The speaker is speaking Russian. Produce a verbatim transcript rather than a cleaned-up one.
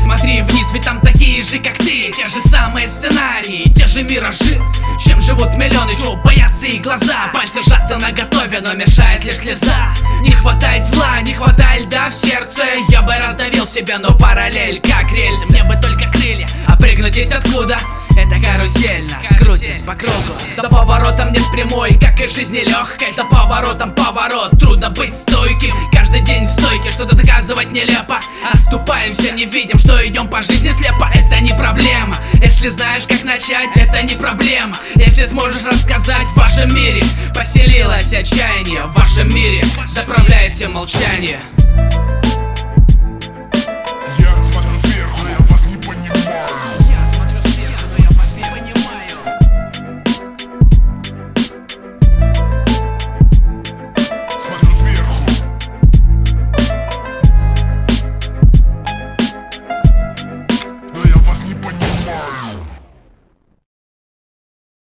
Посмотри вниз, ведь там такие же, как ты. Те же самые сценарии, те же миражи. Чем живут миллионы, чего боятся их глаза. Пальцы сжатся на готове, но мешает лишь слеза. Не хватает зла, не хватает льда в сердце. Я бы раздавил себя, но параллель как рельсы. Мне бы только крылья, а прыгнуть есть откуда. Это карусель нас крутит по кругу. За поворотом нет прямой, как и жизни легкой. За поворотом поворот, трудно быть стойким. Каждый день в стойке, что-то доказывать нелепо. Оступаемся, не видим, что идем по жизни слепо. Это не проблема, если знаешь, как начать. Это не проблема, если сможешь рассказать. В вашем мире поселилось отчаяние. В вашем мире заправляет все молчание.